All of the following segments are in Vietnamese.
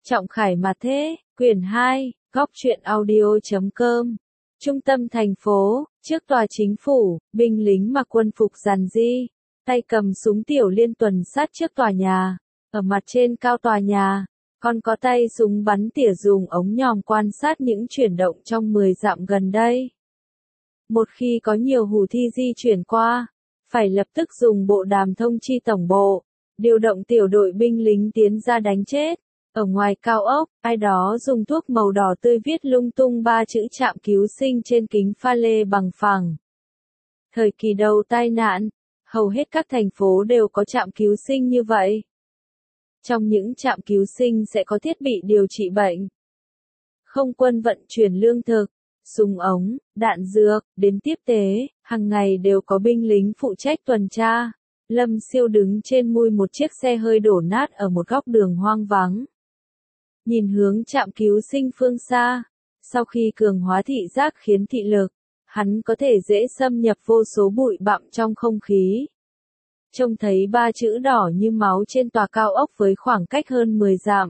Trọng Khải mà thế, quyển 2, góc truyện audio.com. Trung tâm thành phố, trước tòa chính phủ, binh lính mặc quân phục rằn ri, tay cầm súng tiểu liên tuần sát trước tòa nhà. Ở mặt trên cao tòa nhà, còn có tay súng bắn tỉa dùng ống nhòm quan sát những chuyển động trong 10 dặm gần đây. Một khi có nhiều hủ thi di chuyển qua, phải lập tức dùng bộ đàm thông chi tổng bộ, điều động tiểu đội binh lính tiến ra đánh chết. Ở ngoài cao ốc, ai đó dùng thuốc màu đỏ tươi viết lung tung 3 chữ trạm cứu sinh trên kính pha lê bằng phẳng. Thời kỳ đầu tai nạn, hầu hết các thành phố đều có trạm cứu sinh như vậy. Trong những trạm cứu sinh sẽ có thiết bị điều trị bệnh. Không quân vận chuyển lương thực, súng ống, đạn dược, đến tiếp tế, hàng ngày đều có binh lính phụ trách tuần tra. Lâm Siêu đứng trên mui một chiếc xe hơi đổ nát ở một góc đường hoang vắng. Nhìn hướng trạm cứu sinh phương xa, sau khi cường hóa thị giác khiến thị lực, hắn có thể dễ xâm nhập vô số bụi bặm trong không khí. Trông thấy 3 chữ đỏ như máu trên tòa cao ốc với khoảng cách hơn 10 dặm.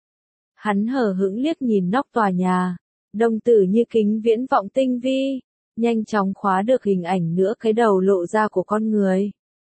Hắn hờ hững liếc nhìn nóc tòa nhà, đồng tử như kính viễn vọng tinh vi, nhanh chóng khóa được hình ảnh nửa cái đầu lộ ra của con người.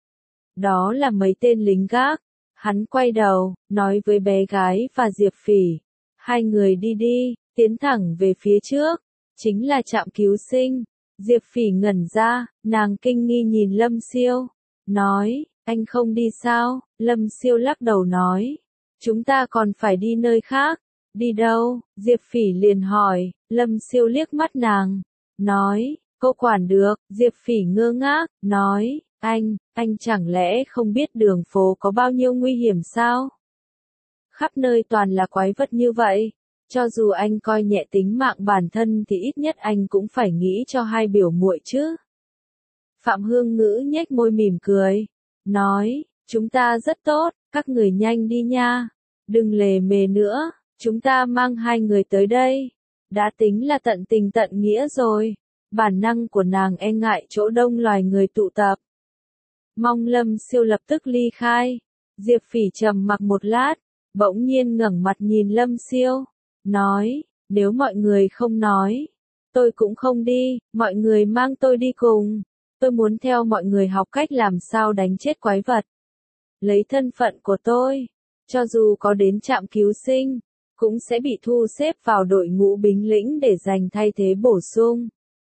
Đó là mấy tên lính gác. Hắn quay đầu, nói với bé gái và Diệp Phỉ. Hai người đi đi, tiến thẳng về phía trước. Chính là trạm cứu sinh. Diệp Phỉ ngẩn ra, nàng kinh nghi nhìn Lâm Siêu. Nói, anh không đi sao? Lâm Siêu lắc đầu nói. Chúng ta còn phải đi nơi khác. Đi đâu? Diệp Phỉ liền hỏi. Lâm Siêu liếc mắt nàng. Nói, cô quản được. Diệp Phỉ ngơ ngác, nói. Anh chẳng lẽ không biết đường phố có bao nhiêu nguy hiểm sao? Khắp nơi toàn là quái vật như vậy. Cho dù anh coi nhẹ tính mạng bản thân thì ít nhất anh cũng phải nghĩ cho hai biểu muội chứ. Phạm Hương Ngữ nhếch môi mỉm cười. Nói, chúng ta rất tốt, các người nhanh đi nha. Đừng lề mề nữa, chúng ta mang hai người tới đây. Đã tính là tận tình tận nghĩa rồi. Bản năng của nàng e ngại chỗ đông loài người tụ tập. Mong Lâm Siêu lập tức ly khai. Diệp Phỉ trầm mặc một lát, bỗng nhiên ngẩng mặt nhìn Lâm Siêu, nói, nếu mọi người không nói, tôi cũng không đi, mọi người mang tôi đi cùng. Tôi muốn theo mọi người học cách làm sao đánh chết quái vật. Lấy thân phận của tôi, cho dù có đến trạm cứu sinh, cũng sẽ bị thu xếp vào đội ngũ binh lĩnh để giành thay thế bổ sung.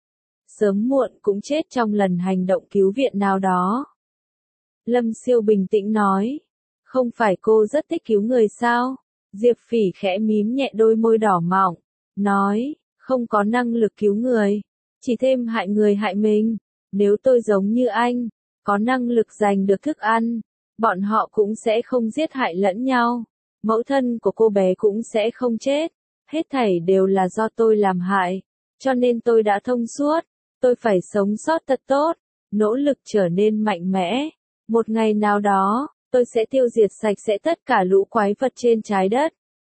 Sớm muộn cũng chết trong lần hành động cứu viện nào đó. Lâm Siêu bình tĩnh nói, không phải cô rất thích cứu người sao? Diệp Phỉ khẽ mím nhẹ đôi môi đỏ mọng, nói, không có năng lực cứu người, chỉ thêm hại người hại mình. Nếu tôi giống như anh, có năng lực giành được thức ăn, bọn họ cũng sẽ không giết hại lẫn nhau. Mẫu thân của cô bé cũng sẽ không chết. Hết thảy đều là do tôi làm hại, cho nên tôi đã thông suốt. Tôi phải sống sót thật tốt, nỗ lực trở nên mạnh mẽ. Một ngày nào đó, tôi sẽ tiêu diệt sạch sẽ tất cả lũ quái vật trên trái đất.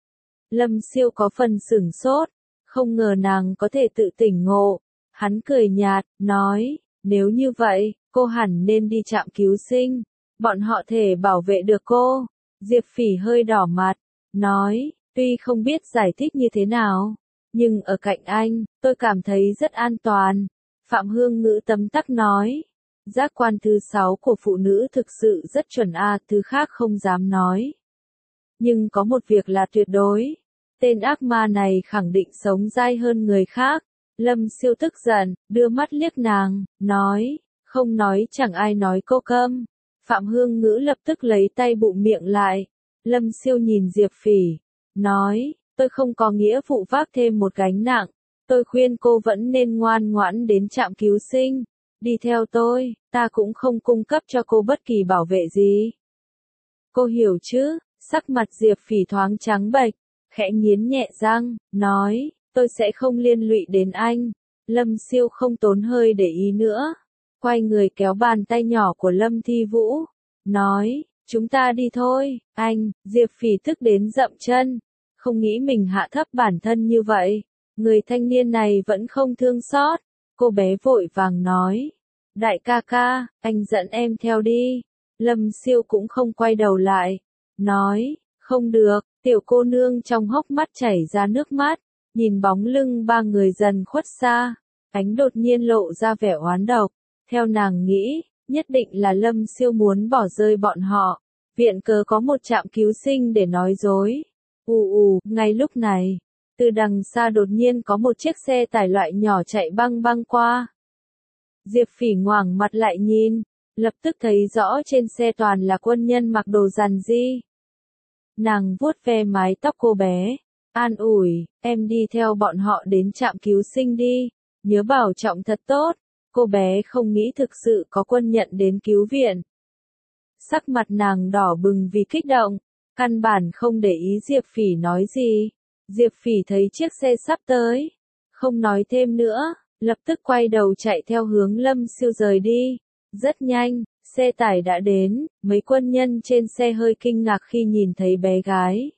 Lâm Siêu có phần sửng sốt, không ngờ nàng có thể tự tỉnh ngộ. Hắn cười nhạt, nói, nếu như vậy, cô hẳn nên đi trạm cứu sinh. Bọn họ thể bảo vệ được cô. Diệp Phỉ hơi đỏ mặt, nói, tuy không biết giải thích như thế nào, nhưng ở cạnh anh, tôi cảm thấy rất an toàn. Phạm Hương Ngữ tấm tắc nói. Giác quan thứ 6 của phụ nữ thực sự rất chuẩn thứ khác không dám nói. Nhưng có một việc là tuyệt đối. Tên ác ma này khẳng định sống dai hơn người khác. Lâm Siêu tức giận, đưa mắt liếc nàng, nói, không nói chẳng ai nói cô câm. Phạm Hương Ngữ lập tức lấy tay bụm miệng lại. Lâm Siêu nhìn Diệp Phỉ, nói, tôi không có nghĩa vụ vác thêm một gánh nặng. Tôi khuyên cô vẫn nên ngoan ngoãn đến trạm cứu sinh. Đi theo tôi, ta cũng không cung cấp cho cô bất kỳ bảo vệ gì. Cô hiểu chứ? Sắc mặt Diệp Phỉ thoáng trắng bệch, khẽ nghiến nhẹ răng, nói, tôi sẽ không liên lụy đến anh. Lâm Siêu không tốn hơi để ý nữa, quay người kéo bàn tay nhỏ của Lâm Thi Vũ, nói, chúng ta đi thôi, anh. Diệp Phỉ tức đến dậm chân, không nghĩ mình hạ thấp bản thân như vậy. Người thanh niên này vẫn không thương xót. Cô bé vội vàng nói, đại ca ca, anh dẫn em theo đi. Lâm Siêu cũng không quay đầu lại, nói, Không được, tiểu cô nương trong hốc mắt chảy ra nước mắt, nhìn bóng lưng ba người dần khuất xa, ánh đột nhiên lộ ra vẻ oán độc, theo nàng nghĩ, nhất định là Lâm Siêu muốn bỏ rơi bọn họ, viện cớ có một trạm cứu sinh để nói dối. Ngay lúc này, từ đằng xa đột nhiên có một chiếc xe tải loại nhỏ chạy băng băng qua. Diệp Phỉ ngoảnh mặt lại nhìn, lập tức thấy rõ trên xe toàn là quân nhân mặc đồ rằn ri. Nàng vuốt ve mái tóc cô bé, an ủi, em đi theo bọn họ đến trạm cứu sinh đi, nhớ bảo trọng thật tốt. Cô bé không nghĩ thực sự có quân nhận đến cứu viện. Sắc mặt nàng đỏ bừng vì kích động, căn bản không để ý Diệp Phỉ nói gì. Diệp Phỉ thấy chiếc xe sắp tới, không nói thêm nữa, lập tức quay đầu chạy theo hướng Lâm Siêu rời đi. Rất nhanh, xe tải đã đến, mấy quân nhân trên xe hơi kinh ngạc khi nhìn thấy bé gái.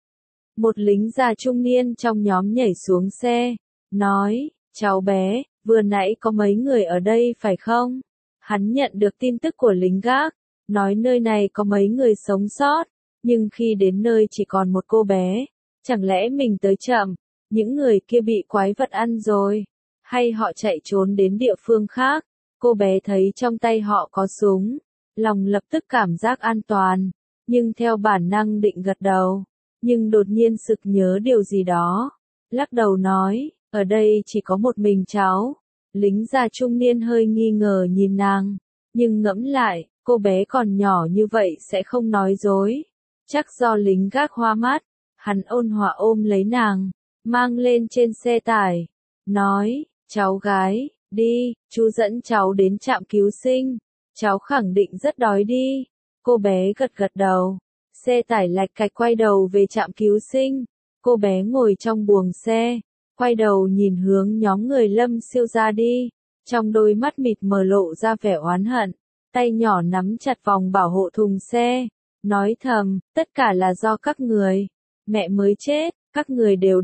Một lính già trung niên trong nhóm nhảy xuống xe, nói, cháu bé, vừa nãy có mấy người ở đây phải không? Hắn nhận được tin tức của lính gác, nói nơi này có mấy người sống sót, nhưng khi đến nơi chỉ còn một cô bé. Chẳng lẽ mình tới chậm, những người kia bị quái vật ăn rồi, hay họ chạy trốn đến địa phương khác? Cô bé thấy trong tay họ có súng, lòng lập tức cảm giác an toàn, nhưng theo bản năng định gật đầu, nhưng đột nhiên sực nhớ điều gì đó, lắc đầu nói, ở đây chỉ có một mình cháu. Lính già trung niên hơi nghi ngờ nhìn nàng, nhưng ngẫm lại, cô bé còn nhỏ như vậy sẽ không nói dối, chắc do lính gác hoa mắt. Hắn ôn hòa ôm lấy nàng, mang lên trên xe tải, nói, cháu gái, đi, chú dẫn cháu đến trạm cứu sinh, cháu khẳng định rất đói đi. Cô bé gật gật đầu, xe tải lạch cạch quay đầu về trạm cứu sinh, cô bé ngồi trong buồng xe, quay đầu nhìn hướng nhóm người Lâm Siêu ra đi, trong đôi mắt mịt mờ lộ ra vẻ oán hận, tay nhỏ nắm chặt vòng bảo hộ thùng xe, nói thầm, tất cả là do các người. Mẹ mới chết, các người đều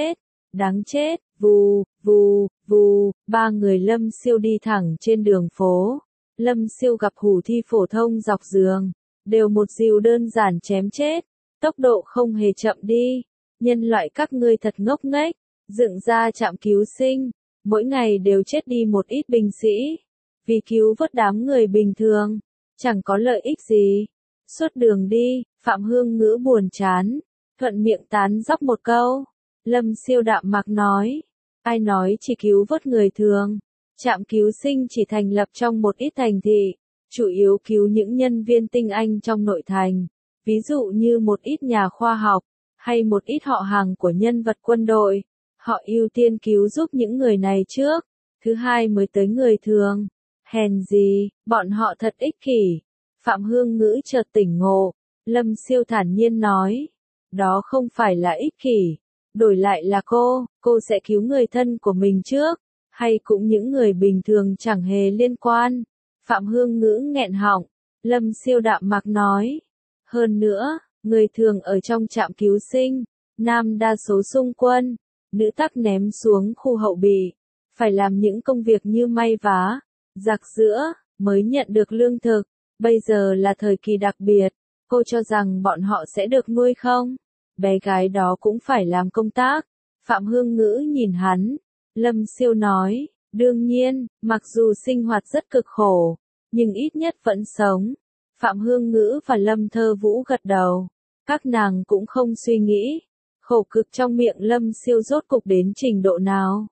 đáng chết, vù, vù, vù, ba người Lâm Siêu đi thẳng trên đường phố. Lâm Siêu gặp hủ thi phổ thông dọc giường, đều một dìu đơn giản chém chết, tốc độ không hề chậm đi. Nhân loại các ngươi thật ngốc nghếch, dựng ra trạm cứu sinh, mỗi ngày đều chết đi một ít binh sĩ, vì cứu vớt đám người bình thường, chẳng có lợi ích gì. Suốt đường đi, Phạm Hương Ngữ buồn chán. Thuận miệng tán dóc một câu, Lâm Siêu đạm mạc nói, ai nói chỉ cứu vớt người thường, trạm cứu sinh chỉ thành lập trong một ít thành thị, chủ yếu cứu những nhân viên tinh anh trong nội thành, ví dụ như một ít nhà khoa học, hay một ít họ hàng của nhân vật quân đội, họ ưu tiên cứu giúp những người này trước, thứ hai mới tới người thường, hèn gì, bọn họ thật ích kỷ. Phạm Hương Ngữ chợt tỉnh ngộ, Lâm Siêu thản nhiên nói. Đó không phải là ích kỷ, đổi lại là cô sẽ cứu người thân của mình trước, hay cũng những người bình thường chẳng hề liên quan. Phạm Hương Ngữ nghẹn họng, Lâm Siêu đạm mạc nói. Hơn nữa, người thường ở trong trạm cứu sinh, nam đa số xung quân, nữ tắc ném xuống khu hậu bị, phải làm những công việc như may vá, giặt giũ, mới nhận được lương thực, bây giờ là thời kỳ đặc biệt, cô cho rằng bọn họ sẽ được nuôi không? Bé gái đó cũng phải làm công tác. Phạm Hương Ngữ nhìn hắn. Lâm Siêu nói, đương nhiên, mặc dù sinh hoạt rất cực khổ, nhưng ít nhất vẫn sống. Phạm Hương Ngữ và Lâm Thơ Vũ gật đầu. Các nàng cũng không suy nghĩ, khổ cực trong miệng Lâm Siêu rốt cục đến trình độ nào.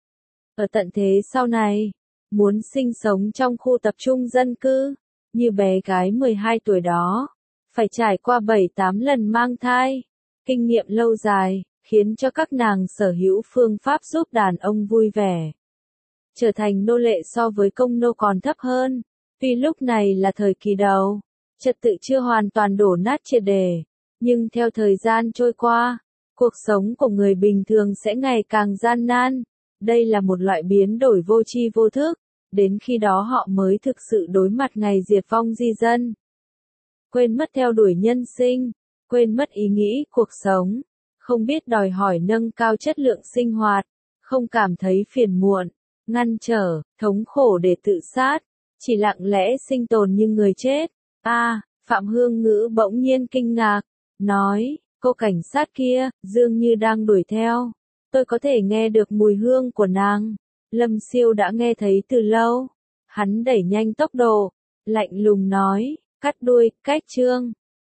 Ở tận thế sau này, muốn sinh sống trong khu tập trung dân cư, như bé gái 12 tuổi đó, phải trải qua 7-8 lần mang thai. Kinh nghiệm lâu dài, khiến cho các nàng sở hữu phương pháp giúp đàn ông vui vẻ. Trở thành nô lệ so với công nô còn thấp hơn. Tuy lúc này là thời kỳ đầu, trật tự chưa hoàn toàn đổ nát triệt để, nhưng theo thời gian trôi qua, cuộc sống của người bình thường sẽ ngày càng gian nan. Đây là một loại biến đổi vô tri vô thức, đến khi đó họ mới thực sự đối mặt ngày diệt vong di dân. Quên mất theo đuổi nhân sinh, quên mất ý nghĩ cuộc sống, không biết đòi hỏi nâng cao chất lượng sinh hoạt, không cảm thấy phiền muộn, ngăn trở, thống khổ để tự sát, chỉ lặng lẽ sinh tồn như người chết. Phạm Hương Ngữ bỗng nhiên kinh ngạc, nói, cô cảnh sát kia, dường như đang đuổi theo. Tôi có thể nghe được mùi hương của nàng. Lâm Siêu đã nghe thấy từ lâu. Hắn đẩy nhanh tốc độ, lạnh lùng nói, cắt đuôi, cách chương.